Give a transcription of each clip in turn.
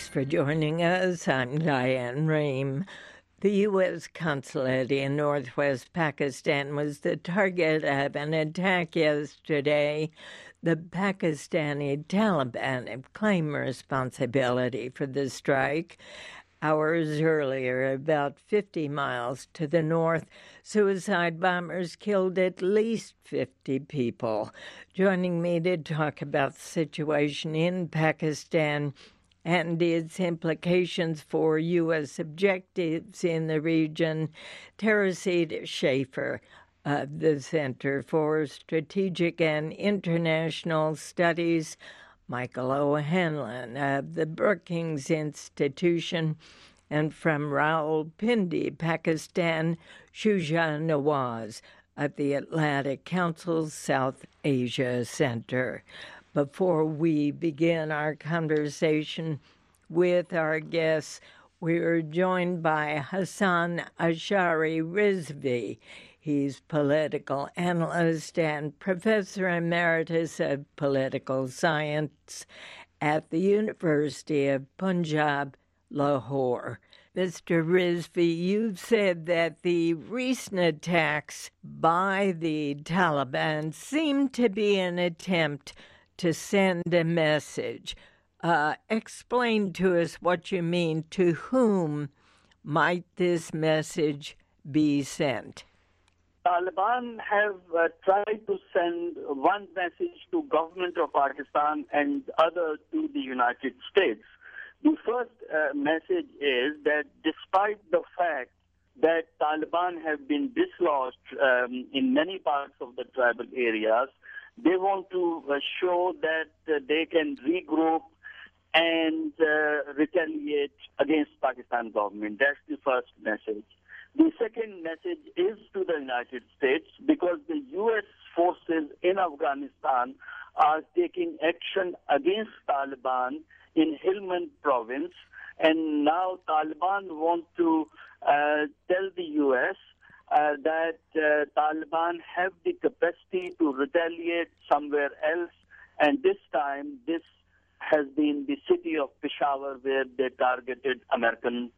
for joining us. I'm Diane Rehm. The U.S. consulate in northwest Pakistan was the target of an attack yesterday. The Pakistani Taliban have claimed responsibility for the strike. Hours earlier, about 50 miles to the north, suicide bombers killed at least 50 people. Joining me to talk about the situation in Pakistan and its implications for U.S. objectives in the region, Teresita Schaefer of the Center for Strategic and International Studies, Michael O'Hanlon of the Brookings Institution, and from Rawalpindi, Pakistan, Shuja Nawaz of the Atlantic Council's South Asia Center. Before we begin our conversation with our guests, we are joined by Hassan Ashari Rizvi. He's political analyst and professor emeritus of political science at the University of Punjab, Lahore. Mr. Rizvi, you've said that the recent attacks by the Taliban seem to be an attempt to send a message. Explain to us what you mean. To whom might this message be sent? Taliban have tried to send one message to government of Pakistan and other to the United States. The first message is that despite the fact that Taliban have been dislodged in many parts of the tribal areas, they want to show that they can regroup and retaliate against Pakistan government. That's the first message. The second message is to the United States because the U.S. forces in Afghanistan are taking action against Taliban in Helmand province, and now Taliban want to tell the U.S. that Taliban have the capacity to retaliate somewhere else, and this time this has been the city of Peshawar where they targeted American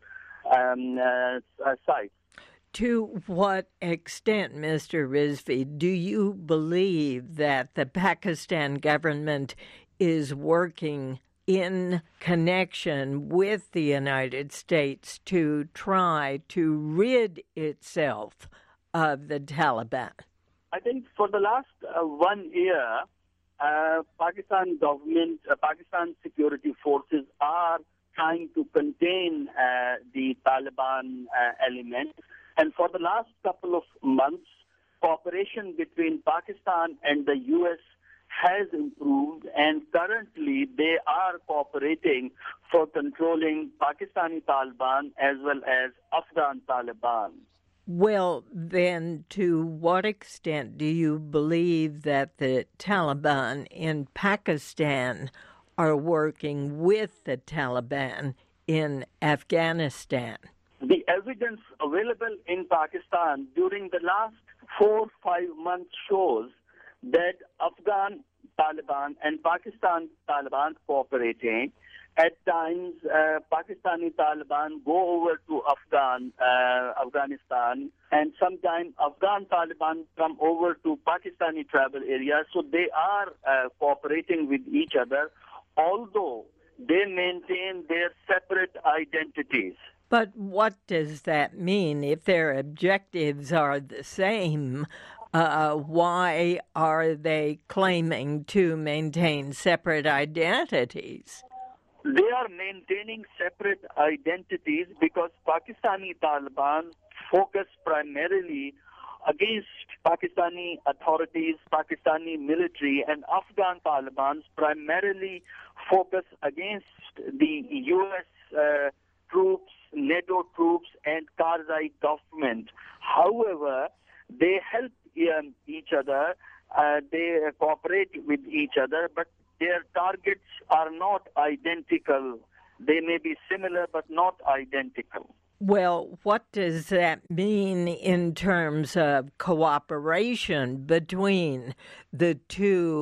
sites. To what extent, Mr. Rizvi, do you believe that the Pakistan government is working in connection with the United States to try to rid itself of the Taliban? I think for the last 1 year, Pakistan government, Pakistan security forces are trying to contain the Taliban element. And for the last couple of months, cooperation between Pakistan and the U.S. has improved, and currently they are cooperating for controlling Pakistani Taliban as well as Afghan Taliban. Well, then, to what extent do you believe that the Taliban in Pakistan are working with the Taliban in Afghanistan? The evidence available in Pakistan during the last 4-5 months shows that Afghan Taliban and Pakistan Taliban cooperating. At times, Pakistani Taliban go over to Afghanistan, and sometimes Afghan Taliban come over to Pakistani tribal areas. So they are cooperating with each other, although they maintain their separate identities. But what does that mean? If their objectives are the same, why are they claiming to maintain separate identities? They are maintaining separate identities because Pakistani Taliban focus primarily against Pakistani authorities, Pakistani military, and Afghan Taliban primarily focus against the U.S. Troops, NATO troops, and Karzai government. However, they help each other, they cooperate with each other, but their targets are not identical. They may be similar, but not identical. Well, what does that mean in terms of cooperation between the two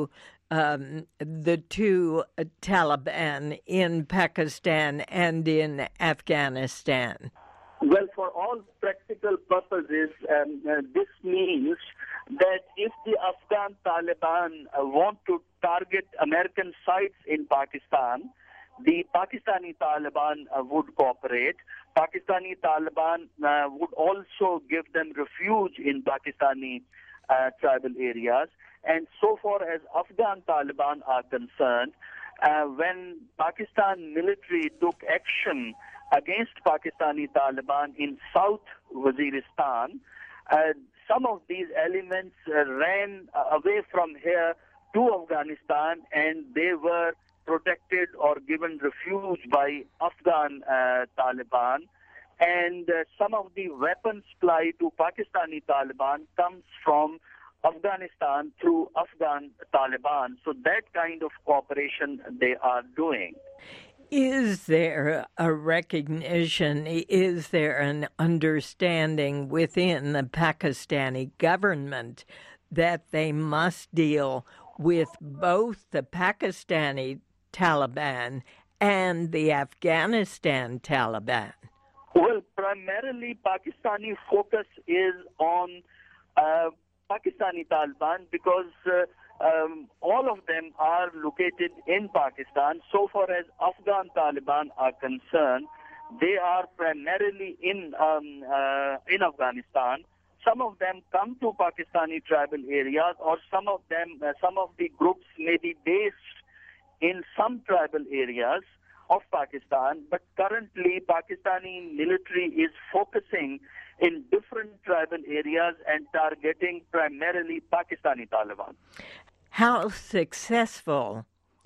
the two Taliban in Pakistan and in Afghanistan? Well, for all practical purposes, this means that if the Afghan Taliban want to target American sites in Pakistan, the Pakistani Taliban would cooperate. Pakistani Taliban would also give them refuge in Pakistani tribal areas. And so far as Afghan Taliban are concerned, when Pakistan military took action against Pakistani Taliban in South Waziristan, some of these elements ran away from here to Afghanistan, and they were protected or given refuge by Afghan Taliban. And some of the weapons supplied to Pakistani Taliban comes from Afghanistan through Afghan Taliban. So that kind of cooperation they are doing. Is there a recognition, is there an understanding within the Pakistani government that they must deal with both the Pakistani Taliban and the Afghanistan Taliban? Well, primarily Pakistani focus is on Pakistani Taliban because all of them are located in Pakistan. So far as Afghan Taliban are concerned, they are primarily in Afghanistan. Some of them come to Pakistani tribal areas, or some of the groups may be based in some tribal areas of Pakistan, but currently Pakistani military is focusing in different tribal areas and targeting primarily Pakistani Taliban. How successful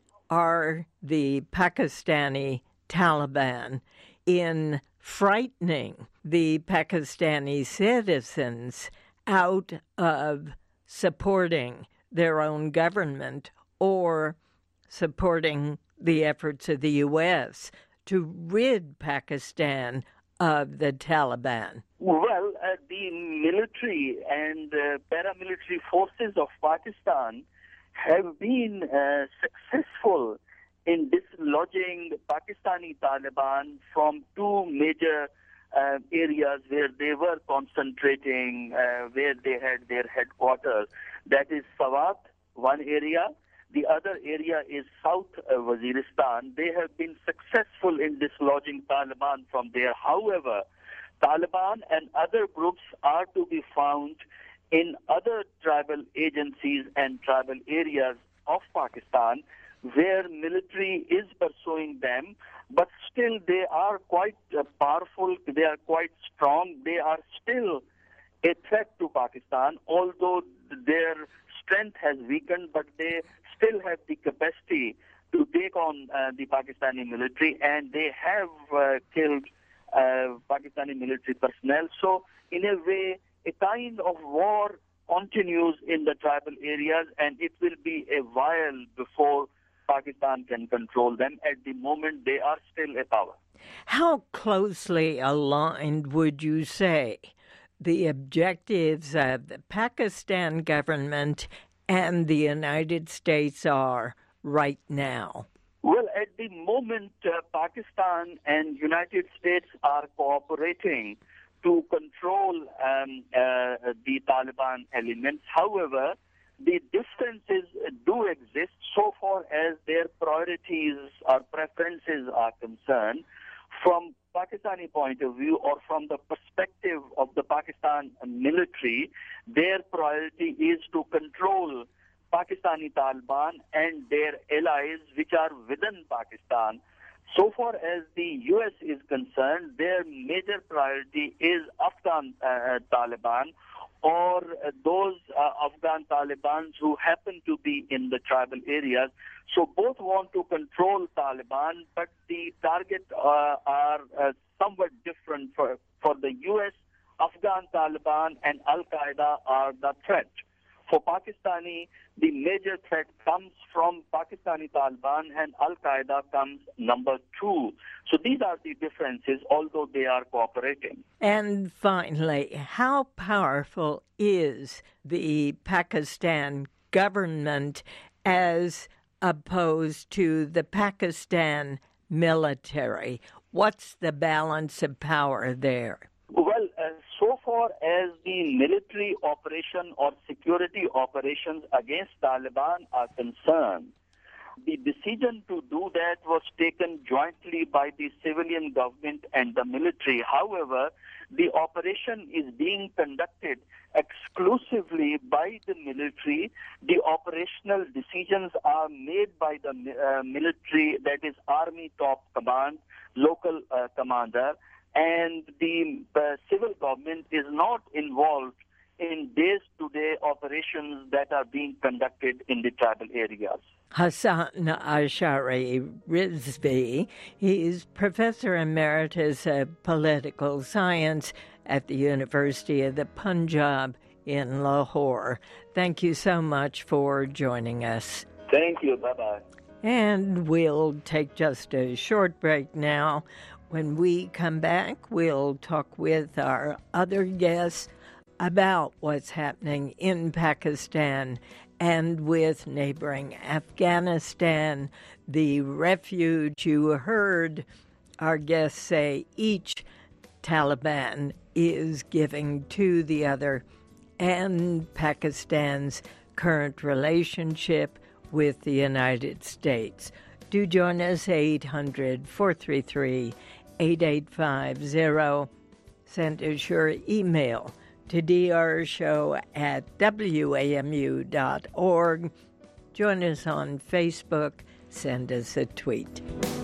are the Pakistani Taliban in frightening the Pakistani citizens out of supporting their own government or supporting the efforts of the U.S. to rid Pakistan of the Taliban? Well, the military and paramilitary forces of Pakistan have been successful in dislodging Pakistani Taliban from two major areas where they were concentrating, where they had their headquarters. That is Swat, one area. The other area is South Waziristan. They have been successful in dislodging Taliban from there. However, Taliban and other groups are to be found in other tribal agencies and tribal areas of Pakistan where military is pursuing them, but still they are quite powerful, they are quite strong, they are still a threat to Pakistan, although their strength has weakened, but they still have the capacity to take on the Pakistani military, and they have killed Pakistani military personnel. So, in a way, a kind of war continues in the tribal areas, and it will be a while before Pakistan can control them. At the moment, they are still a power. How closely aligned would you say the objectives of the Pakistan government and the United States are right now? Well, at the moment, Pakistan and United States are cooperating to control the Taliban elements. However, the differences do exist so far as their priorities or preferences are concerned. From Pakistani point of view, or from the perspective of the Pakistan military, their priority is to control Pakistani Taliban and their allies which are within Pakistan. So far as the U.S. is concerned, their major priority is Afghan Taliban, or those Afghan Talibans who happen to be in the tribal areas. So both want to control Taliban, but the targets are somewhat different. For the U.S., Afghan Taliban and Al-Qaeda are the threat. For Pakistani, the major threat comes from Pakistani Taliban, and Al-Qaeda comes number two. So these are the differences, although they are cooperating. And finally, how powerful is the Pakistan government as opposed to the Pakistan military? What's the balance of power there? Well, so far as the military operation or security operations against Taliban are concerned, the decision to do that was taken jointly by the civilian government and the military. However, the operation is being conducted exclusively by the military. The operational decisions are made by the military, that is Army Top Command, local commander, and the civil government is not involved in day-to-day operations that are being conducted in the tribal areas. Hassan Ashari Rizvi, he's Professor Emeritus of Political Science at the University of the Punjab in Lahore. Thank you so much for joining us. Thank you. Bye-bye. And we'll take just a short break now. When we come back, we'll talk with our other guests about what's happening in Pakistan and with neighboring Afghanistan, the refuge. You heard our guests say each Taliban is giving to the other, and Pakistan's current relationship with the United States. Do join us, 800-433-8850. Send us your email to drshow@wamu.org. Join us on Facebook. Send us a tweet.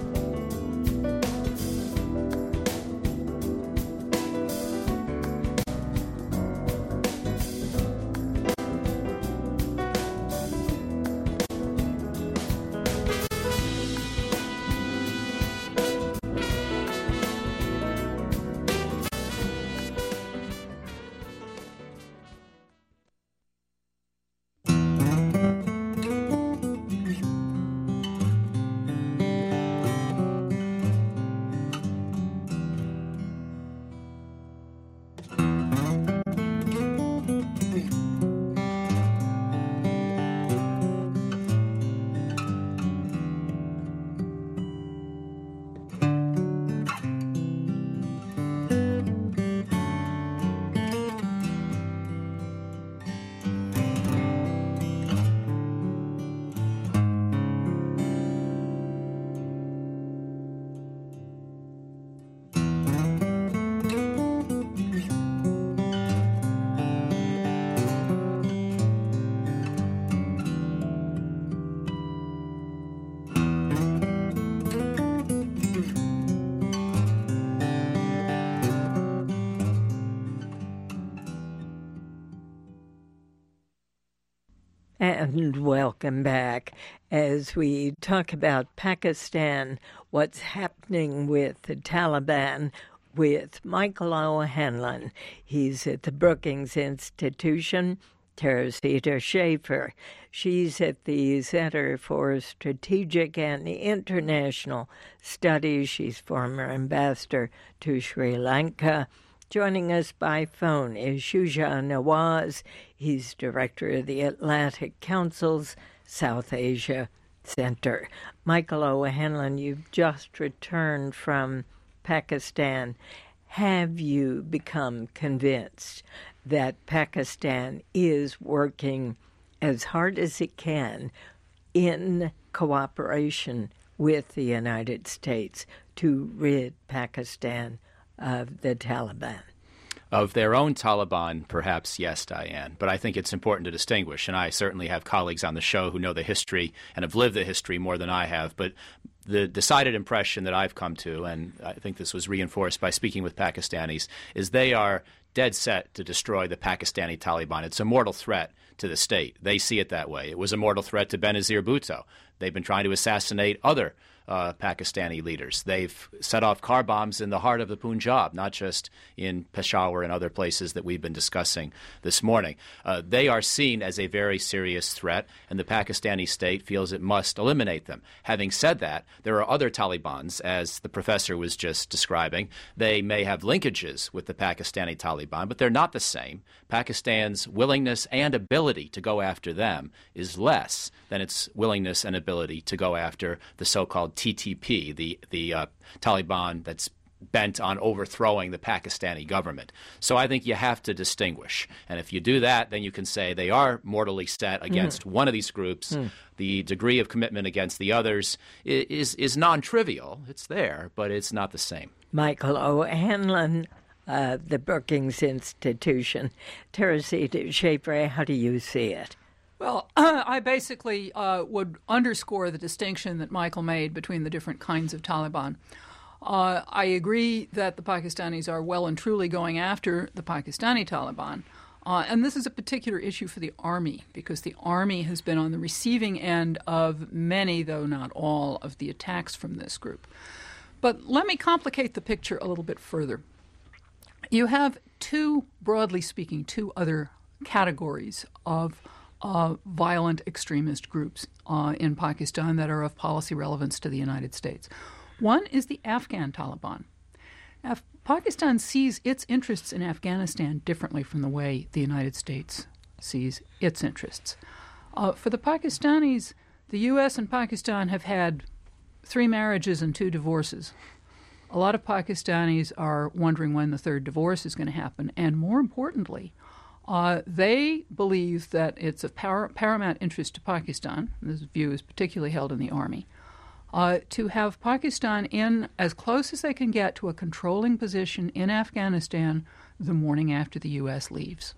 And welcome back as we talk about Pakistan, what's happening with the Taliban, with Michael O'Hanlon. He's at the Brookings Institution. Teresita Schaefer. She's at the Center for Strategic and International Studies. She's former ambassador to Sri Lanka. Joining us by phone is Shuja Nawaz. He's director of the Atlantic Council's South Asia Center. Michael O'Hanlon, you've just returned from Pakistan. Have you become convinced that Pakistan is working as hard as it can in cooperation with the United States to rid Pakistan of the Taliban? Of their own Taliban, perhaps, yes, Diane. But I think it's important to distinguish, and I certainly have colleagues on the show who know the history and have lived the history more than I have. But the decided impression that I've come to, and I think this was reinforced by speaking with Pakistanis, is they are dead set to destroy the Pakistani Taliban. It's a mortal threat to the state. They see it that way. It was a mortal threat to Benazir Bhutto. They've been trying to assassinate other Pakistani leaders. They've set off car bombs in the heart of the Punjab, not just in Peshawar and other places that we've been discussing this morning. They are seen as a very serious threat, and the Pakistani state feels it must eliminate them. Having said that, there are other Talibans, as the professor was just describing. They may have linkages with the Pakistani Taliban, but they're not the same. Pakistan's willingness and ability to go after them is less than its willingness and ability to go after the so-called TTP, the Taliban that's bent on overthrowing the Pakistani government. So I think you have to distinguish. And if you do that, then you can say they are mortally set against one of these groups. The degree of commitment against the others is non-trivial. It's there, but it's not the same. Michael O'Hanlon, the Brookings Institution. Teresita Schaefer, how do you see it? Well, I basically would underscore the distinction that Michael made between the different kinds of Taliban. I agree that the Pakistanis are well and truly going after the Pakistani Taliban. And this is a particular issue for the Army, because the Army has been on the receiving end of many, though not all, of the attacks from this group. But let me complicate the picture a little bit further. You have broadly speaking, two other categories of violent extremist groups in Pakistan that are of policy relevance to the United States. One is the Afghan Taliban. Pakistan sees its interests in Afghanistan differently from the way the United States sees its interests. For the Pakistanis, the U.S. and Pakistan have had 3 marriages and 2 divorces. A lot of Pakistanis are wondering when the third divorce is going to happen, and more importantly, they believe that it's of paramount interest to Pakistan, this view is particularly held in the Army, to have Pakistan in as close as they can get to a controlling position in Afghanistan the morning after the U.S. leaves.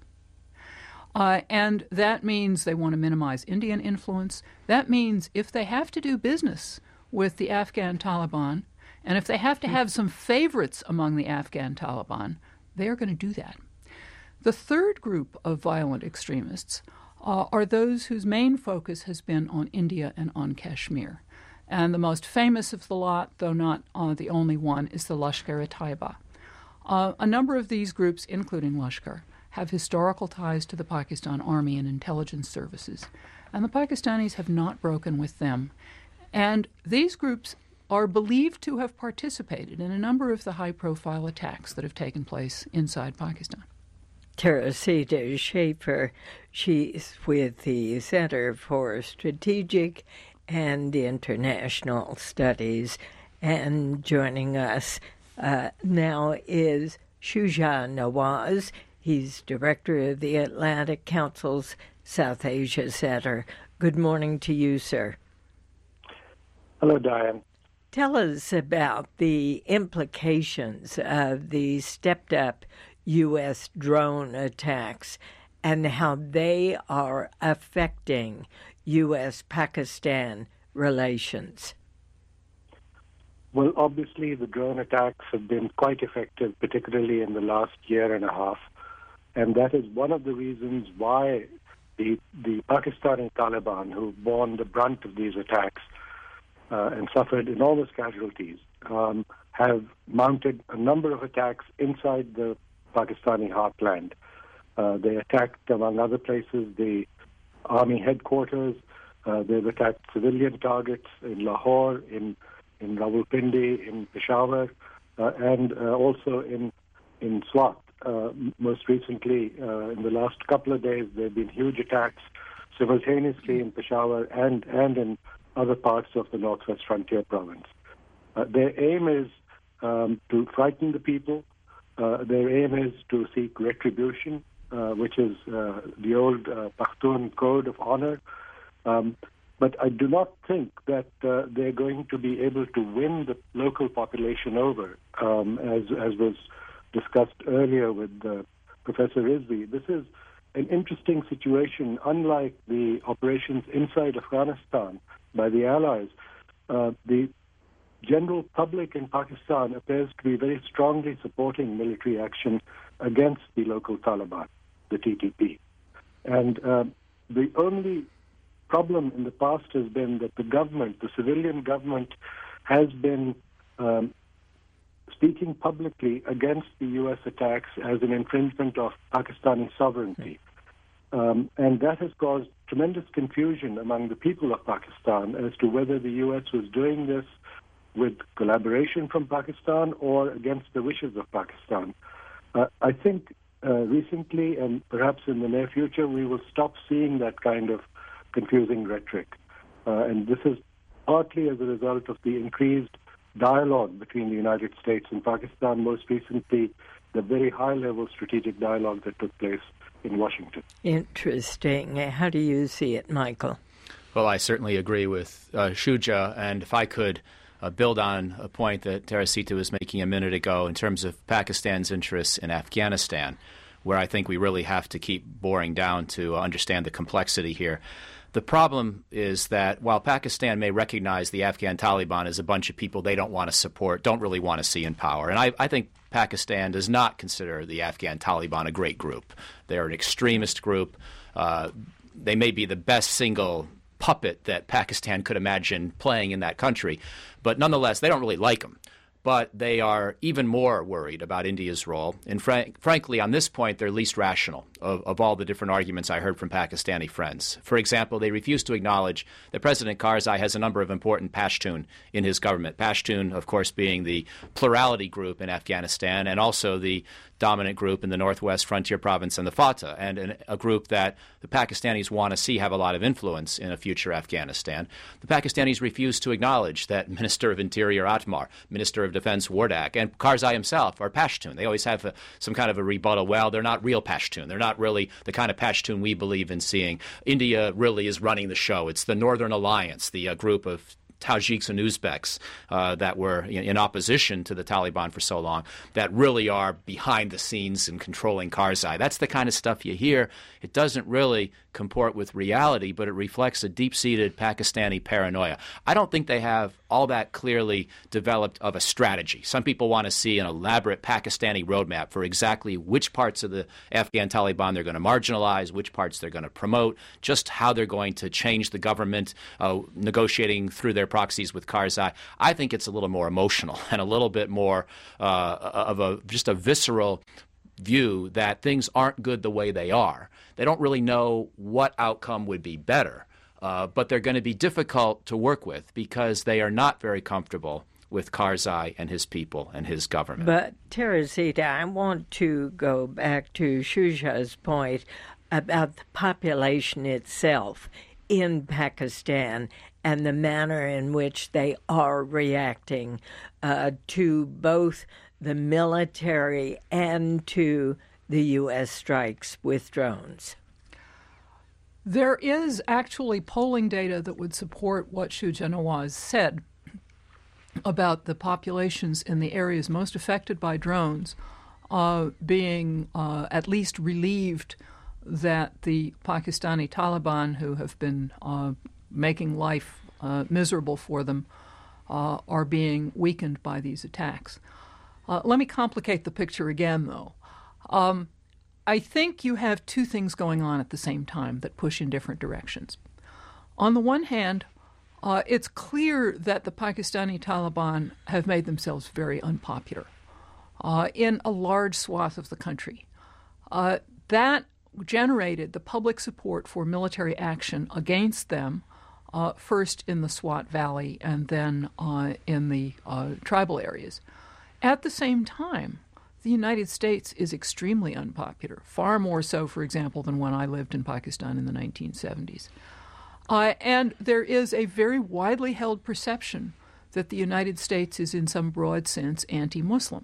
And that means they want to minimize Indian influence. That means if they have to do business with the Afghan Taliban, and if they have to have some favorites among the Afghan Taliban, they are going to do that. The third group of violent extremists are those whose main focus has been on India and on Kashmir. And the most famous of the lot, though not the only one, is the Lashkar-e-Taiba. A number of these groups, including Lashkar, have historical ties to the Pakistan Army and intelligence services, and the Pakistanis have not broken with them. And these groups are believed to have participated in a number of the high-profile attacks that have taken place inside Pakistan. Teresita Schaefer, she's with the Center for Strategic and International Studies, and joining us now is Shuja Nawaz. He's director of the Atlantic Council's South Asia Center. Good morning to you, sir. Hello, Diane. Tell us about the implications of the stepped-up U.S. drone attacks and how they are affecting U.S.-Pakistan relations. Well, obviously, the drone attacks have been quite effective, particularly in the last year and a half. And that is one of the reasons why the Pakistani Taliban, who borne the brunt of these attacks and suffered enormous casualties, have mounted a number of attacks inside the Pakistani heartland. They attacked, among other places, the army headquarters. They've attacked civilian targets in Lahore, in Rawalpindi, in Peshawar, and also in Swat. Most recently, in the last couple of days, there have been huge attacks simultaneously in Peshawar and in other parts of the Northwest Frontier Province. Their aim is to frighten the people. Their aim is to seek retribution, which is the old Pashtun code of honor. But I do not think that they're going to be able to win the local population over, as was discussed earlier with Professor Rizvi. This is an interesting situation. Unlike the operations inside Afghanistan by the Allies, the general public in Pakistan appears to be very strongly supporting military action against the local Taliban, the TTP. And the only problem in the past has been that the government, the civilian government, has been speaking publicly against the U.S. attacks as an infringement of Pakistani sovereignty. And that has caused tremendous confusion among the people of Pakistan as to whether the U.S. was doing this with collaboration from Pakistan or against the wishes of Pakistan. I think recently and perhaps in the near future we will stop seeing that kind of confusing rhetoric. And this is partly as a result of the increased dialogue between the United States and Pakistan, most recently the very high-level strategic dialogue that took place in Washington. Interesting. How do you see it, Michael? Well, I certainly agree with Shuja, and if I could build on a point that Teresita was making a minute ago in terms of Pakistan's interests in Afghanistan, where I think we really have to keep boring down to understand the complexity here. The problem is that while Pakistan may recognize the Afghan Taliban as a bunch of people they don't want to support, don't really want to see in power, and I think Pakistan does not consider the Afghan Taliban a great group. They're an extremist group. They may be the best single puppet that Pakistan could imagine playing in that country, but nonetheless, they don't really like them. But they are even more worried about India's role. And frankly, on this point, they're least rational of all the different arguments I heard from Pakistani friends. For example, they refuse to acknowledge that President Karzai has a number of important Pashtun in his government. Pashtun, of course, being the plurality group in Afghanistan and also the dominant group in the Northwest Frontier Province and the Fatah, and a group that the Pakistanis want to see have a lot of influence in a future Afghanistan. The Pakistanis refuse to acknowledge that Minister of Interior Atmar, Minister of Defense Wardak, and Karzai himself are Pashtun. They always have some kind of a rebuttal. Well, they're not real Pashtun. They're not really the kind of Pashtun we believe in seeing. India really is running the show. It's the Northern Alliance, the group of Tajiks and Uzbeks that were in opposition to the Taliban for so long, that really are behind the scenes and controlling Karzai. That's the kind of stuff you hear. It doesn't really comport with reality, but it reflects a deep-seated Pakistani paranoia. I don't think they have all that clearly developed of a strategy. Some people want to see an elaborate Pakistani roadmap for exactly which parts of the Afghan Taliban they're going to marginalize, which parts they're going to promote, just how they're going to change the government, negotiating through their proxies with Karzai. I think it's a little more emotional and a little bit more of just a visceral view that things aren't good the way they are. They don't really know what outcome would be better, but they're going to be difficult to work with because they are not very comfortable with Karzai and his people and his government. But, Teresita, I want to go back to Shuja's point about the population itself in Pakistan and the manner in which they are reacting to both the military and to the U.S. strikes with drones. There is actually polling data that would support what Shuja Nawaz said about the populations in the areas most affected by drones being at least relieved that the Pakistani Taliban, who have been making life miserable for them, are being weakened by these attacks. Let me complicate the picture again, though. I think you have two things going on at the same time that push in different directions. On the one hand, it's clear that the Pakistani Taliban have made themselves very unpopular in a large swath of the country. That generated the public support for military action against them, first in the Swat Valley and then in the tribal areas. At the same time, the United States is extremely unpopular, far more so, for example, than when I lived in Pakistan in the 1970s. And there is a very widely held perception that the United States is, in some broad sense, anti-Muslim.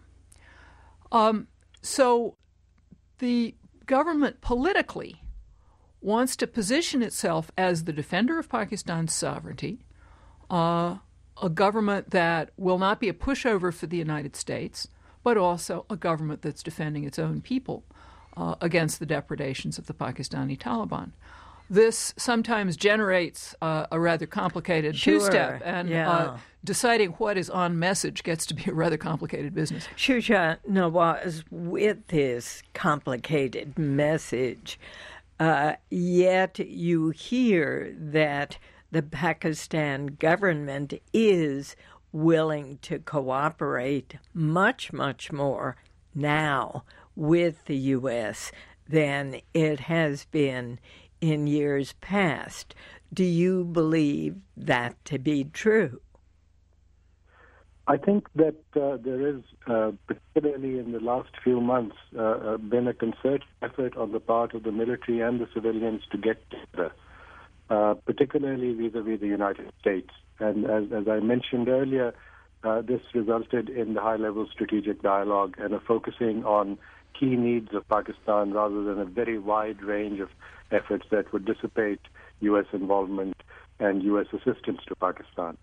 So the government politically wants to position itself as the defender of Pakistan's sovereignty, a government that will not be a pushover for the United States, but also a government that's defending its own people against the depredations of the Pakistani Taliban. This sometimes generates a rather complicated two-step, and deciding what is on message gets to be a rather complicated business. Shuja Nawaz, with this complicated message, Yet you hear that the Pakistan government is willing to cooperate much, much more now with the U.S. than it has been in years past. Do you believe that to be true? I think that there is, particularly in the last few months, been a concerted effort on the part of the military and the civilians to get together, particularly vis-a-vis the United States. And as I mentioned earlier, this resulted in the high-level strategic dialogue and a focusing on key needs of Pakistan rather than a very wide range of efforts that would dissipate U.S. involvement and U.S. assistance to Pakistan.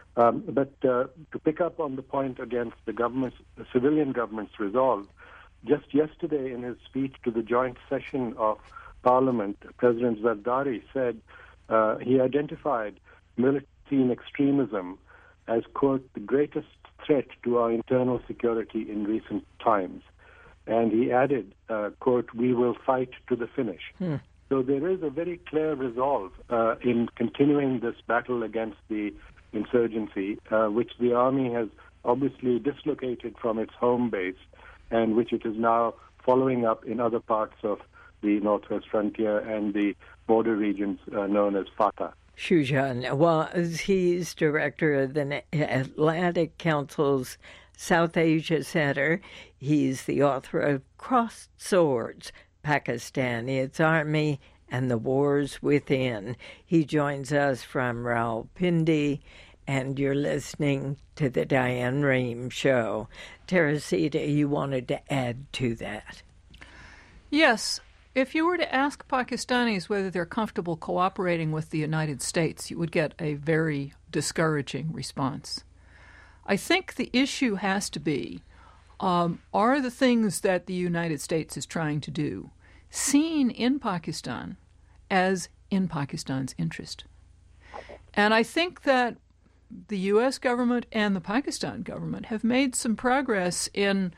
But to pick up on the point against the civilian government's resolve, just yesterday in his speech to the joint session of Parliament, President Zardari said he identified militant extremism as, quote, the greatest threat to our internal security in recent times. And he added, quote, we will fight to the finish. So there is a very clear resolve in continuing this battle against the insurgency, which the army has obviously dislocated from its home base and which it is now following up in other parts of the Northwest Frontier and the border regions known as FATA. Shujan was he's director of the Atlantic Council's South Asia Center. He's the author of Crossed Swords, Pakistan, its Army, and the Wars Within. He joins us from Rawalpindi, and you're listening to the Diane Rehm Show. Teresita, you wanted to add to that? Yes. If you were to ask Pakistanis whether they're comfortable cooperating with the United States, you would get a very discouraging response. I think the issue has to be, are the things that the United States is trying to do seen in Pakistan as in Pakistan's interest? And I think that the U.S. government and the Pakistan government have made some progress in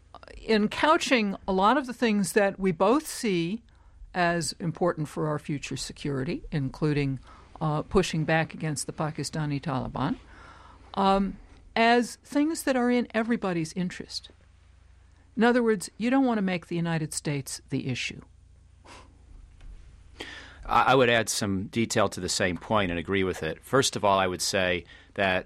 couching a lot of the things that we both see as important for our future security, including pushing back against the Pakistani Taliban, as things that are in everybody's interest. In other words, you don't want to make the United States the issue. I would add some detail to the same point and agree with it. First of all, I would say that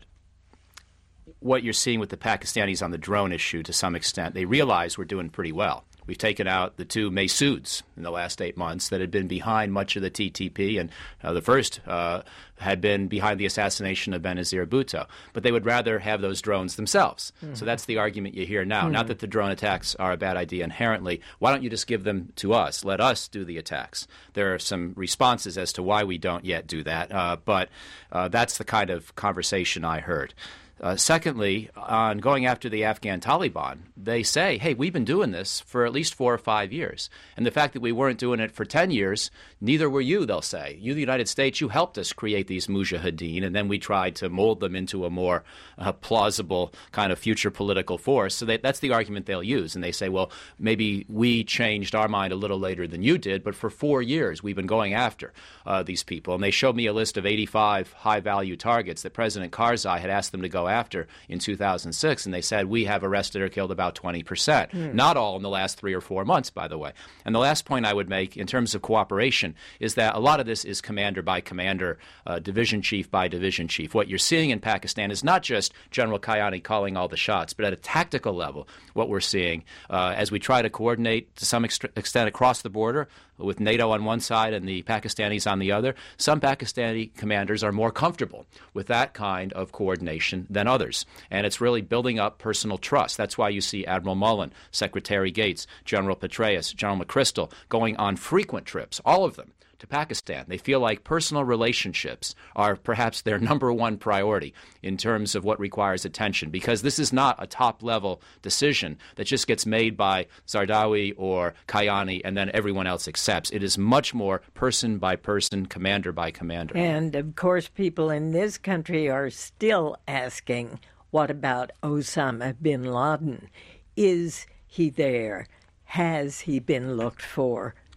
what you're seeing with the Pakistanis on the drone issue, to some extent, they realize we're doing pretty well. We've taken out the two Masouds in the last 8 months that had been behind much of the TTP, and the first had been behind the assassination of Benazir Bhutto. But they would rather have those drones themselves. So that's the argument you hear now. Not that the drone attacks are a bad idea inherently. Why don't you just give them to us? Let us do the attacks. There are some responses as to why we don't yet do that, but that's the kind of conversation I heard. Secondly, on going after the Afghan Taliban, they say, hey, we've been doing this for at least 4 or 5 years. And the fact that we weren't doing it for 10 years, neither were you, they'll say. You, the United States, you helped us create these mujahideen, and then we tried to mold them into a more plausible kind of future political force. So that's the argument they'll use. And they say, well, maybe we changed our mind a little later than you did, but for 4 years we've been going after these people. And they showed me a list of 85 high-value targets that President Karzai had asked them to go after in 2006, and they said we have arrested or killed about 20%. Not all in the last 3 or 4 months, by the way. And the last point I would make in terms of cooperation is that a lot of this is commander by commander, division chief by division chief. What you're seeing in Pakistan is not just General Kayani calling all the shots, but at a tactical level, what we're seeing as we try to coordinate to some extent across the border with NATO on one side and the Pakistanis on the other, some Pakistani commanders are more comfortable with that kind of coordination than others. And it's really building up personal trust. That's why you see Admiral Mullen, Secretary Gates, General Petraeus, General McChrystal going on frequent trips, all of them, to Pakistan. They feel like personal relationships are perhaps their number one priority in terms of what requires attention, because this is not a top-level decision that just gets made by Zardawi or Kayani and then everyone else accepts. It is much more person by person, commander by commander. And, of course, people in this country are still asking, what about Osama bin Laden? Is he there? Has he been looked for?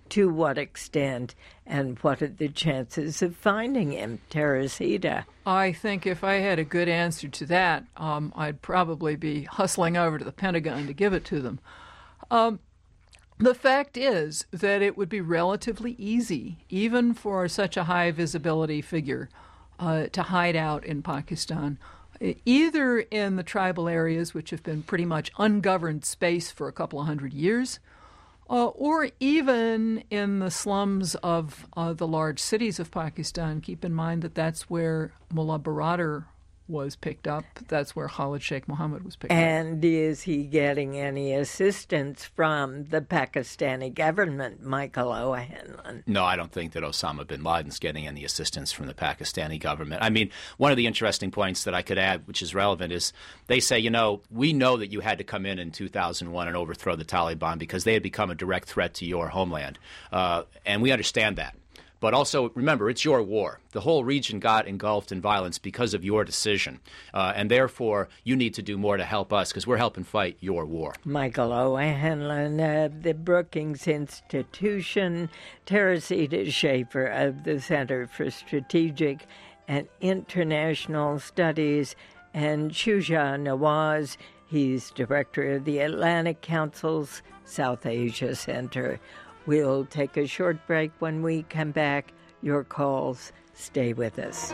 To what extent, and what are the chances of finding him, Teresita? I think if I had a good answer to that, I'd probably be hustling over to the Pentagon to give it to them. The fact is that it would be relatively easy, even for such a high visibility figure, to hide out in Pakistan, either in the tribal areas, which have been pretty much ungoverned space for a couple of hundred years, or even in the slums of the large cities of Pakistan. Keep in mind that that's where Mullah Baradar was picked up. That's where Khalid Sheikh Mohammed was picked up. And is he getting any assistance from the Pakistani government, Michael O'Hanlon? No, I don't think that Osama bin Laden's getting any assistance from the Pakistani government. I mean, one of the interesting points that I could add, which is relevant, is they say, we know that you had to come in 2001 and overthrow the Taliban because they had become a direct threat to your homeland. And we understand that. But also, remember, it's your war. The whole region got engulfed in violence because of your decision. And therefore, you need to do more to help us because we're helping fight your war. Michael O'Hanlon of the Brookings Institution, Teresita Schaefer of the Center for Strategic and International Studies, and Shuja Nawaz. He's director of the Atlantic Council's South Asia Center. We'll take a short break. When we come back, your calls. Stay with us.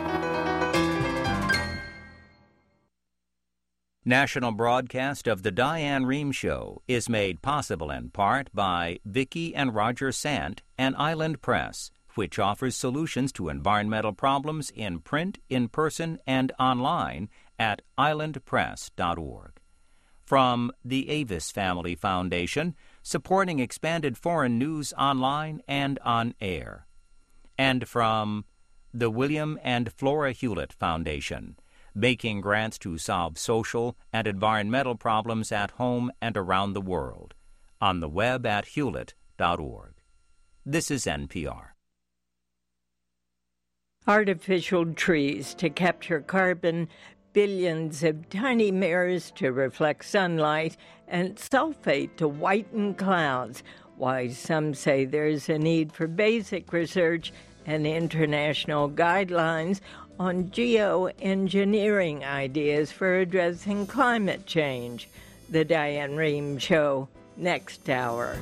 National broadcast of The Diane Rehm Show is made possible in part by Vicki and Roger Sant and Island Press, which offers solutions to environmental problems in print, in person, and online at islandpress.org. From the Avis Family Foundation, supporting expanded foreign news online and on air. And from the William and Flora Hewlett Foundation, making grants to solve social and environmental problems at home and around the world. On the web at hewlett.org. This is NPR. Artificial trees to capture carbon, billions of tiny mirrors to reflect sunlight, and sulfate to whiten clouds. Why some say there's a need for basic research and international guidelines on geoengineering ideas for addressing climate change. The Diane Rehm Show, next hour.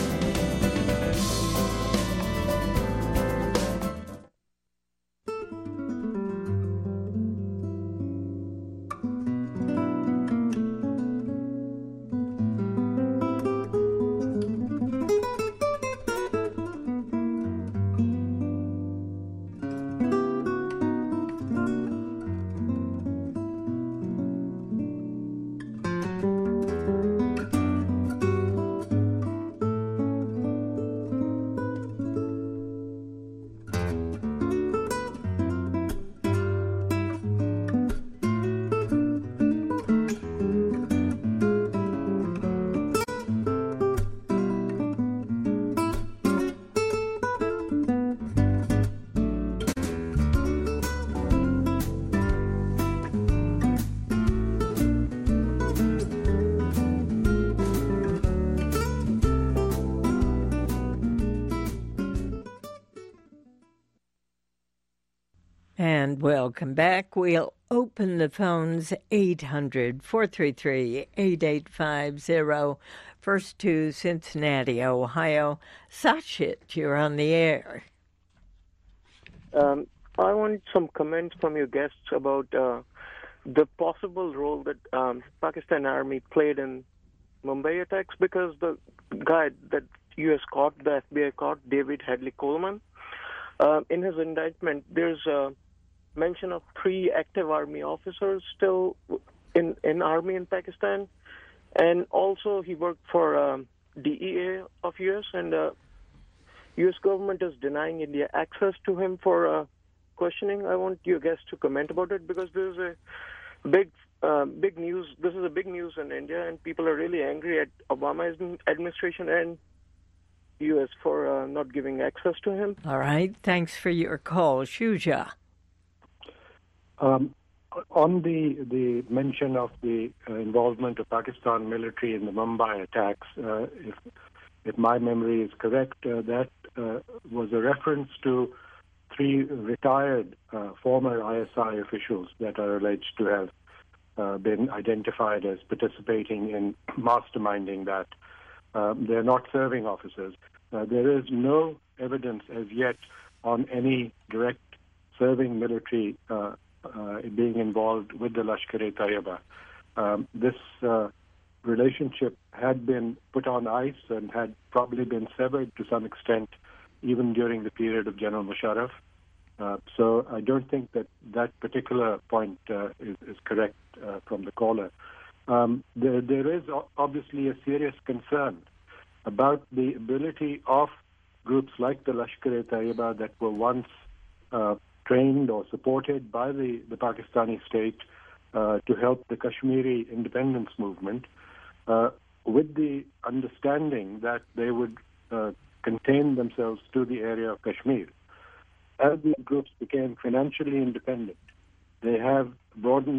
And welcome back. We'll open the phones 800-433-8850. First to Cincinnati, Ohio. Sachit, you're on the air. I want some comments from your guests about the possible role that Pakistan Army played in Mumbai attacks, because the guy that U.S. caught, the FBI caught, David Hadley Coleman, in his indictment, there's a mention of 3 active Army officers still in Army in Pakistan. And also he worked for DEA of U.S., and U.S. government is denying India access to him for questioning. I want your guests to comment about it, because this is a big news. This is a big news in India, and people are really angry at Obama's administration and U.S. for not giving access to him. All right. Thanks for your call. Shuja. On the mention of the involvement of Pakistan military in the Mumbai attacks, if my memory is correct, that was a reference to 3 retired former ISI officials that are alleged to have been identified as participating in masterminding that. They're not serving officers. There is no evidence as yet on any direct serving military being involved with the Lashkar-e-Taiba. This relationship had been put on ice and had probably been severed to some extent even during the period of General Musharraf. So I don't think that particular point is correct from the caller. There is obviously a serious concern about the ability of groups like the Lashkar-e-Taiba that were once trained or supported by the Pakistani state to help the Kashmiri independence movement, with the understanding that they would contain themselves to the area of Kashmir. As these groups became financially independent, they have broadened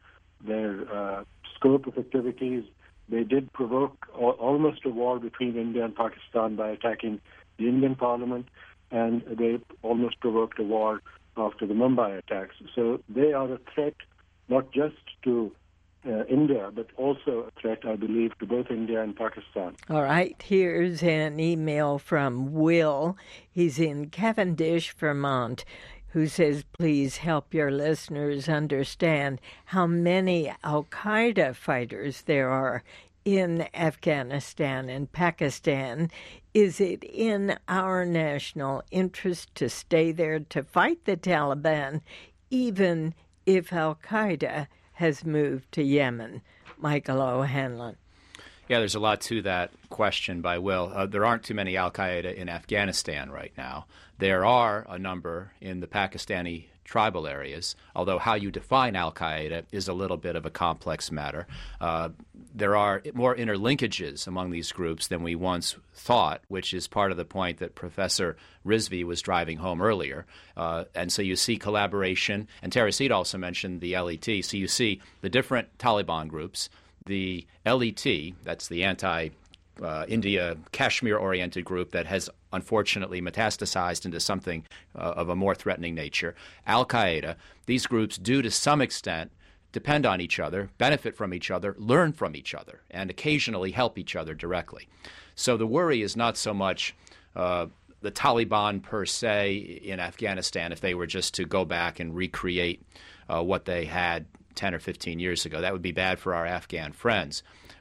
their scope of activities. They did provoke almost a war between India and Pakistan by attacking the Indian parliament, and they almost provoked a war after the Mumbai attacks. So they are a threat not just to India, but also a threat, I believe, to both India and Pakistan. All right, here's an email from Will. He's in Cavendish, Vermont, who says, please help your listeners understand how many al-Qaeda fighters there are in Afghanistan and Pakistan. Is it in our national interest to stay there to fight the Taliban, even if al-Qaeda has moved to Yemen? Michael O'Hanlon. Yeah, there's a lot to that question by Will. There aren't too many al-Qaeda in Afghanistan right now. There are a number in the Pakistani tribal areas, although how you define al-Qaeda is a little bit of a complex matter. There are more interlinkages among these groups than we once thought, which is part of the point that Professor Rizvi was driving home earlier. And so you see collaboration, and Taraseed also mentioned the LET. So you see the different Taliban groups, the LET, that's the anti-India, Kashmir-oriented group that has unfortunately metastasized into something of a more threatening nature. Al-Qaeda, these groups do to some extent depend on each other, benefit from each other, learn from each other, and occasionally help each other directly. So the worry is not so much the Taliban per se in Afghanistan if they were just to go back and recreate what they had 10 or 15 years ago. That would be bad for our Afghan friends.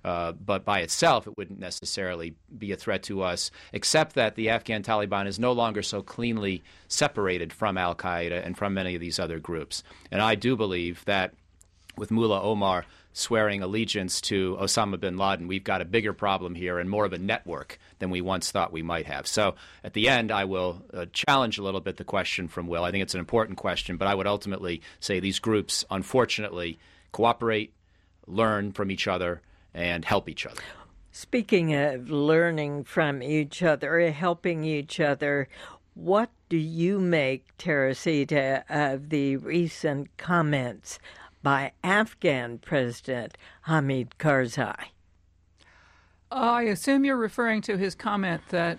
But by itself, it wouldn't necessarily be a threat to us, except that the Afghan Taliban is no longer so cleanly separated from al-Qaeda and from many of these other groups. And I do believe that with Mullah Omar swearing allegiance to Osama bin Laden, we've got a bigger problem here and more of a network than we once thought we might have. So at the end, I will challenge a little bit the question from Will. I think it's an important question, but I would ultimately say these groups, unfortunately, cooperate, learn from each other, and help each other. Speaking of learning from each other, helping each other, what do you make, Teresita, of the recent comments by Afghan President Hamid Karzai? I assume you're referring to his comment that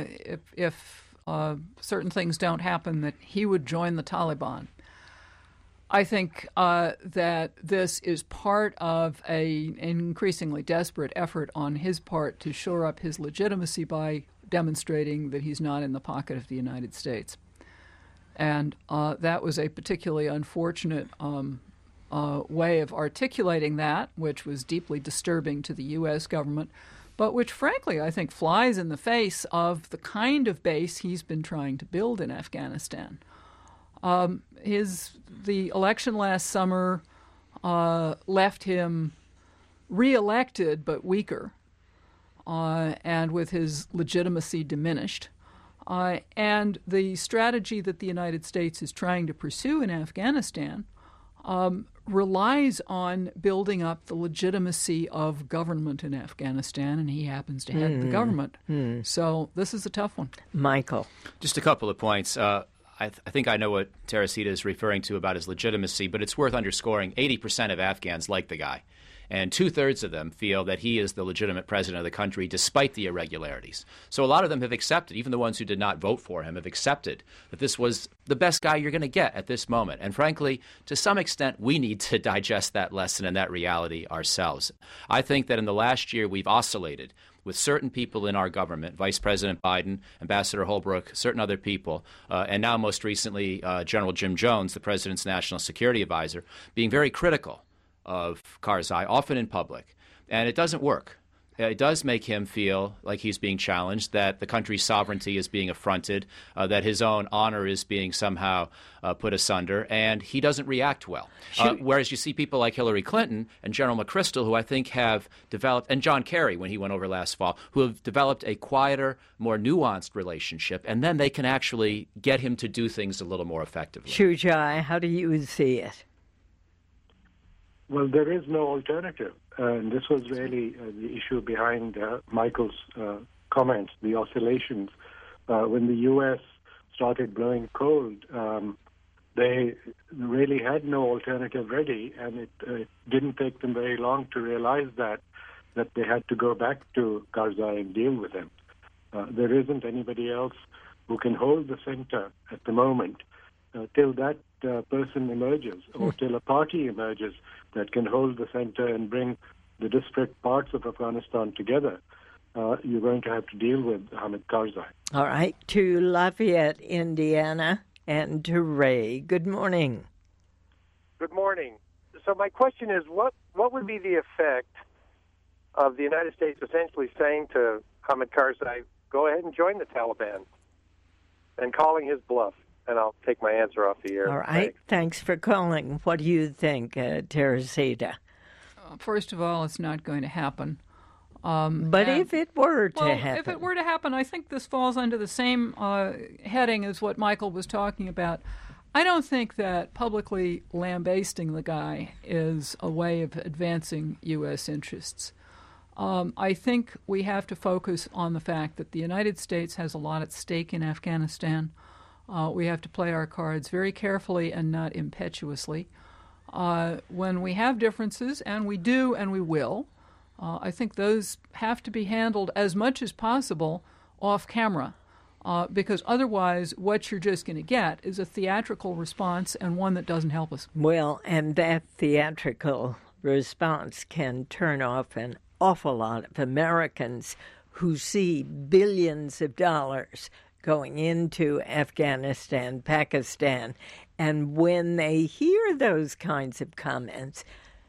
if certain things don't happen, that he would join the Taliban. I think that this is part of an increasingly desperate effort on his part to shore up his legitimacy by demonstrating that he's not in the pocket of the United States. And that was a particularly unfortunate way of articulating that, which was deeply disturbing to the U.S. government, but which, frankly, I think flies in the face of the kind of base he's been trying to build in Afghanistan. The election last summer left him reelected but weaker, and with his legitimacy diminished. And the strategy that the United States is trying to pursue in Afghanistan relies on building up the legitimacy of government in Afghanistan, and he happens to head the government. So this is a tough one. Michael. Just a couple of points. I think I know what Teresita is referring to about his legitimacy, but it's worth underscoring 80% of Afghans like the guy. And 2/3 of them feel that he is the legitimate president of the country despite the irregularities. So a lot of them have accepted, even the ones who did not vote for him, have accepted that this was the best guy you're going to get at this moment. And frankly, to some extent, we need to digest that lesson and that reality ourselves. I think that in the last year, we've oscillated with certain people in our government, Vice President Biden, Ambassador Holbrooke, certain other people, and now most recently General Jim Jones, the president's national security advisor, being very critical of Karzai, often in public. And it doesn't work. It does make him feel like he's being challenged, that the country's sovereignty is being affronted, that his own honor is being somehow put asunder, and he doesn't react well. Whereas you see people like Hillary Clinton and General McChrystal, who I think have developed, and John Kerry when he went over last fall, who have developed a quieter, more nuanced relationship, and then they can actually get him to do things a little more effectively. Shuja, how do you see it? Well, there is no alternative. And this was really the issue behind Michael's comments, the oscillations. When the U.S. started blowing cold, they really had no alternative ready, and it didn't take them very long to realize that they had to go back to Karzai and deal with him. There isn't anybody else who can hold the center at the moment till that person emerges, or till a party emerges that can hold the center and bring the disparate parts of Afghanistan together. You're going to have to deal with Hamid Karzai. All right, to Lafayette, Indiana, and to Ray. Good morning. Good morning. So my question is, what would be the effect of the United States essentially saying to Hamid Karzai, go ahead and join the Taliban, and calling his bluff? And I'll take my answer off the air. All right. Thanks for calling. What do you think, Teresita? First of all, it's not going to happen. But if it were to happen. If it were to happen, I think this falls under the same heading as what Michael was talking about. I don't think that publicly lambasting the guy is a way of advancing U.S. interests. I think we have to focus on the fact that the United States has a lot at stake in Afghanistan. We have to play our cards very carefully and not impetuously. When we have differences, and we do and we will, I think those have to be handled as much as possible off camera, because otherwise what you're just going to get is a theatrical response and one that doesn't help us. Well, and that theatrical response can turn off an awful lot of Americans who see billions of dollars going into Afghanistan, Pakistan, and when they hear those kinds of comments,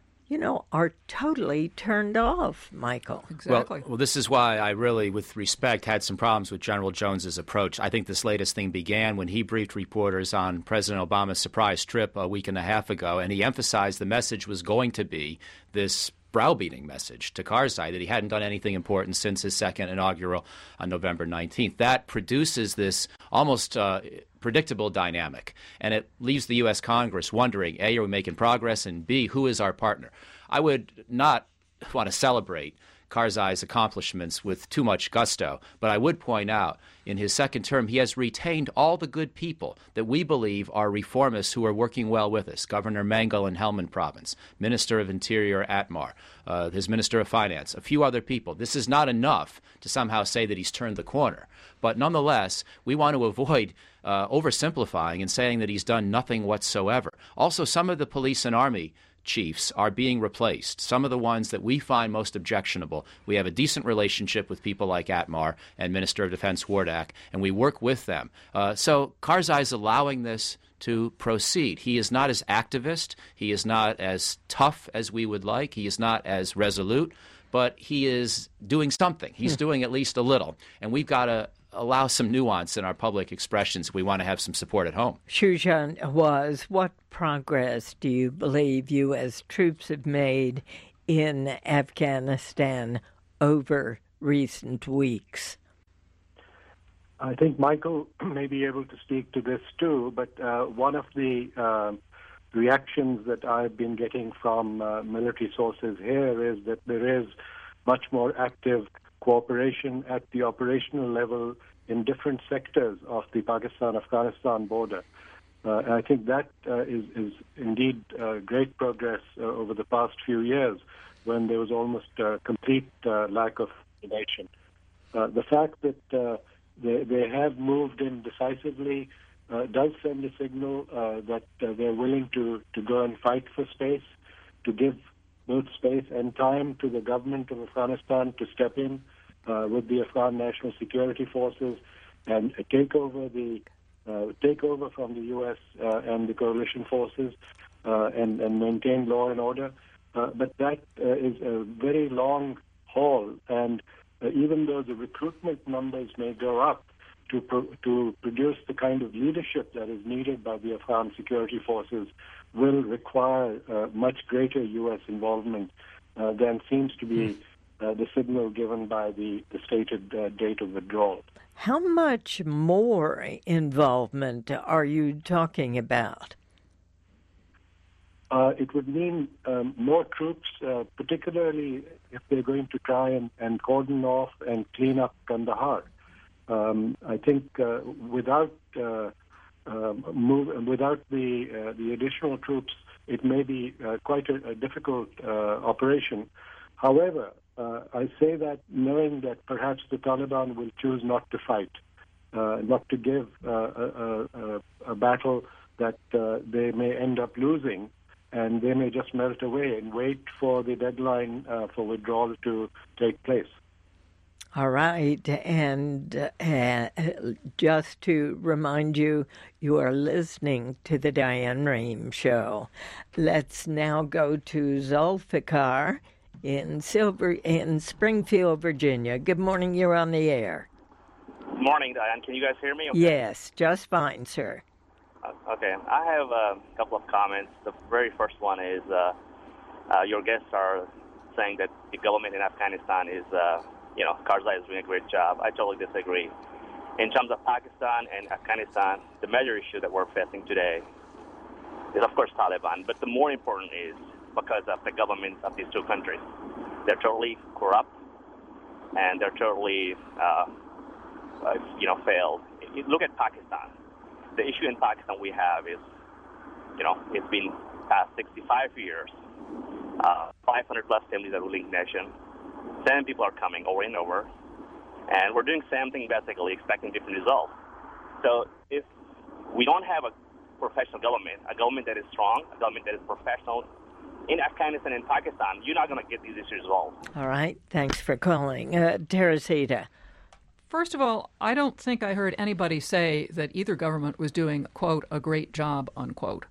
are totally turned off, Michael. Exactly. Well, this is why I really, with respect, had some problems with General Jones's approach. I think this latest thing began when he briefed reporters on President Obama's surprise trip a week and a half ago, and he emphasized the message was going to be this browbeating message to Karzai that he hadn't done anything important since his second inaugural on November 19th. That produces this almost predictable dynamic, and it leaves the U.S. Congress wondering, A, are we making progress, and B, who is our partner? I would not want to celebrate Karzai's accomplishments with too much gusto, but I would point out in his second term he has retained all the good people that we believe are reformists who are working well with us. Governor Mangal in Helmand Province, Minister of Interior Atmar, his Minister of Finance, a few other people. This is not enough to somehow say that he's turned the corner, but nonetheless we want to avoid oversimplifying and saying that he's done nothing whatsoever. Also, some of the police and army chiefs are being replaced, some of the ones that we find most objectionable. We have a decent relationship with people like Atmar and Minister of Defense Wardak, and we work with them. So Karzai is allowing this to proceed. He is not as activist. He is not as tough as we would like. He is not as resolute, but he is doing something. He's doing at least a little, and we've got to allow some nuance in our public expressions if we want to have some support at home. Shuja was, what progress do you believe U.S. troops have made in Afghanistan over recent weeks? I think Michael may be able to speak to this too, but one of the reactions that I've been getting from military sources here is that there is much more active cooperation at the operational level in different sectors of the Pakistan-Afghanistan border. And I think that is indeed great progress over the past few years. when there was almost a complete lack of coordination. The fact that they have moved in decisively does send a signal that they're willing to go and fight for space, to give both space and time to the government of Afghanistan to step in with the Afghan National Security Forces and take over from the U.S. And the coalition forces and maintain law and order. But that is a very long haul, and even though the recruitment numbers may go up to produce the kind of leadership that is needed by the Afghan security forces, will require much greater U.S. involvement than seems to be the signal given by the stated date of withdrawal. How much more involvement are you talking about? It would mean more troops, particularly if they're going to try and cordon off and clean up Kandahar. I think without the additional troops, it may be quite a difficult operation. However, I say that knowing that perhaps the Taliban will choose not to fight, not to give a battle that they may end up losing, and they may just melt away and wait for the deadline for withdrawal to take place. All right, and just to remind you, you are listening to the Diane Rehm Show. Let's now go to Zulfikar in Springfield, Virginia. Good morning, you're on the air. Morning, Diane. Can you guys hear me? Okay. Yes, just fine, sir. Okay, I have a couple of comments. The very first one is your guests are saying that the government in Afghanistan is, Karzai is doing a great job. I totally disagree. In terms of Pakistan and Afghanistan, the major issue that we're facing today is, of course, Taliban. But the more important is because of the governments of these two countries. They're totally corrupt, and they're totally, failed. Look at Pakistan. The issue in Pakistan we have is, it's been past 65 years, 500 plus families are ruling the nation. Same people are coming over and over, and we're doing the same thing basically, expecting different results. So if we don't have a professional government, a government that is strong, a government that is professional in Afghanistan and Pakistan, you're not going to get these issues resolved. All right. Thanks for calling. Teresita. First of all, I don't think I heard anybody say that either government was doing, quote, a great job, unquote.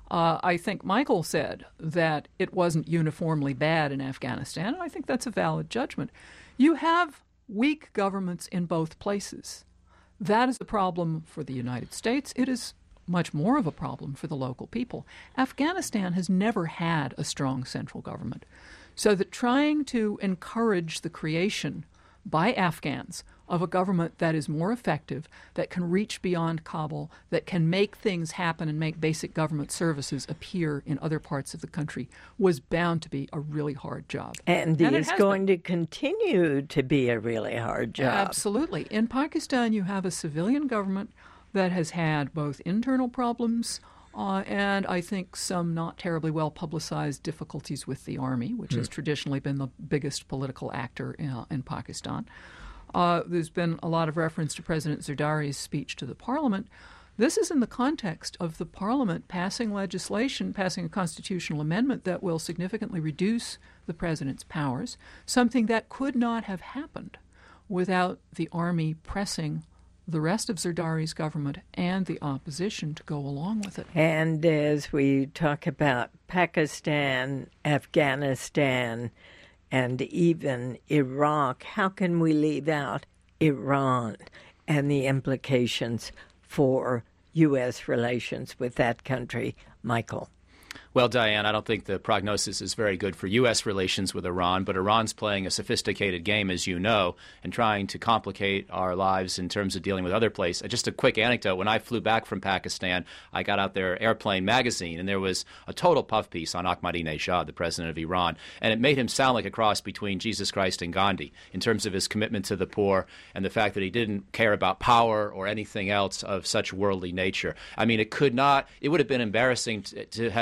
I think Michael said that it wasn't uniformly bad in Afghanistan, and I think that's a valid judgment. You have weak governments in both places. That is a problem for the United States. It is much more of a problem for the local people. Afghanistan has never had a strong central government. So that trying to encourage the creation by Afghans of a government that is more effective, that can reach beyond Kabul, that can make things happen and make basic government services appear in other parts of the country was bound to be a really hard job. And it's going to continue to be a really hard job. Absolutely. In Pakistan, you have a civilian government that has had both internal problems and I think some not terribly well publicized difficulties with the army, which has traditionally been the biggest political actor in Pakistan. There's been a lot of reference to President Zardari's speech to the parliament. This is in the context of the parliament passing legislation, passing a constitutional amendment that will significantly reduce the president's powers, something that could not have happened without the army pressing the rest of Zardari's government and the opposition to go along with it. And as we talk about Pakistan, Afghanistan, and even Iraq, how can we leave out Iran and the implications for U.S. relations with that country? Michael. Well, Diane, I don't think the prognosis is very good for U.S. relations with Iran, but Iran's playing a sophisticated game, as you know, and trying to complicate our lives in terms of dealing with other places. Just a quick anecdote. When I flew back from Pakistan, I got out their Airplane magazine, and there was a total puff piece on Ahmadinejad, the president of Iran, and it made him sound like a cross between Jesus Christ and Gandhi in terms of his commitment to the poor and the fact that he didn't care about power or anything else of such worldly nature. I mean, it would have been embarrassing to have been written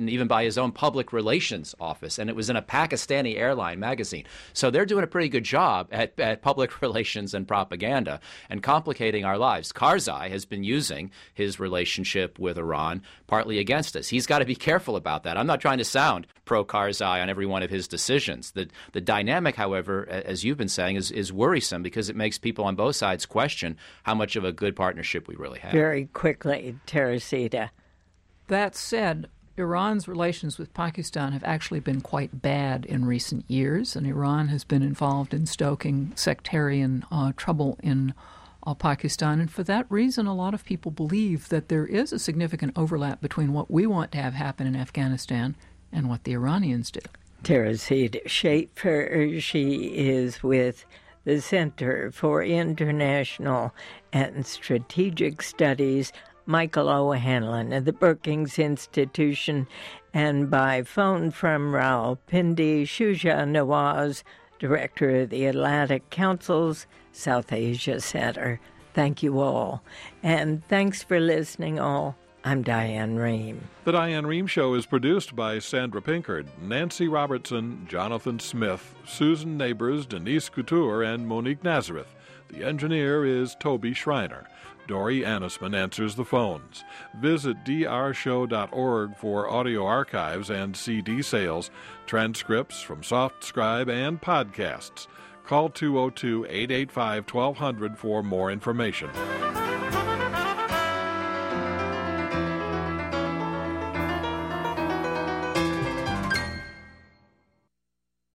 written even by his own public relations office, and it was in a Pakistani airline magazine. So they're doing a pretty good job at public relations and propaganda and complicating our lives. Karzai has been using his relationship with Iran partly against us. He's got to be careful about that. I'm not trying to sound pro-Karzai on every one of his decisions. The dynamic, however, as you've been saying, is worrisome because it makes people on both sides question how much of a good partnership we really have. Very quickly, Teresita. That said, Iran's relations with Pakistan have actually been quite bad in recent years, and Iran has been involved in stoking sectarian trouble in Pakistan. And for that reason, a lot of people believe that there is a significant overlap between what we want to have happen in Afghanistan and what the Iranians do. Teresita Schaefer, she is with the Center for International and Strategic Studies, Michael O'Hanlon of the Brookings Institution, and by phone from Rawalpindi, Shuja Nawaz, Director of the Atlantic Council's South Asia Center. Thank you all. And thanks for listening all. I'm Diane Rehm. The Diane Rehm Show is produced by Sandra Pinkard, Nancy Robertson, Jonathan Smith, Susan Neighbors, Denise Couture, and Monique Nazareth. The engineer is Toby Schreiner. Dory Annisman answers the phones. Visit drshow.org for audio archives and CD sales, transcripts from SoftScribe, and podcasts. Call 202-885-1200 for more information.